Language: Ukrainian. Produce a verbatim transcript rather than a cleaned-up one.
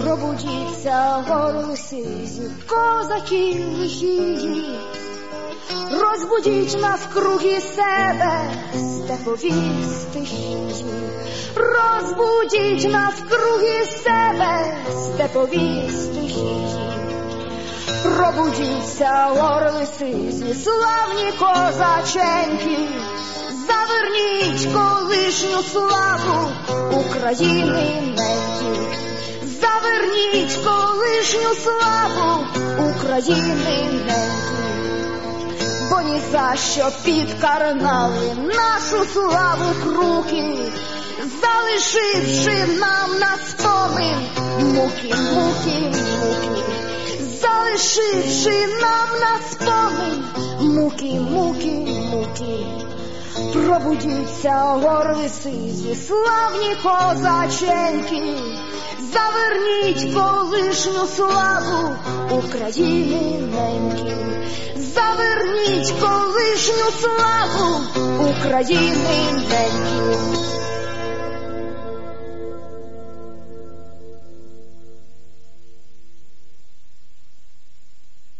Пробудіться, горли сизі, козаки лихі, розбудіть навкруги себе степові стихії, розбудіть навкруги себе степові стихії. Пробудіться, орли сизі, славні козаченьки, заверніть колишню славу України неньки, заверніть колишню славу України неньки, бо ні за що підкарнали нашу славу круки, залишивши нам на спомин муки, муки, муки, залишивши нам на спомин муки, муки, муки. Пробудіться, орли сизі, славні козаченьки, заверніть колишню славу України неньки, заверніть колишню славу України неньки.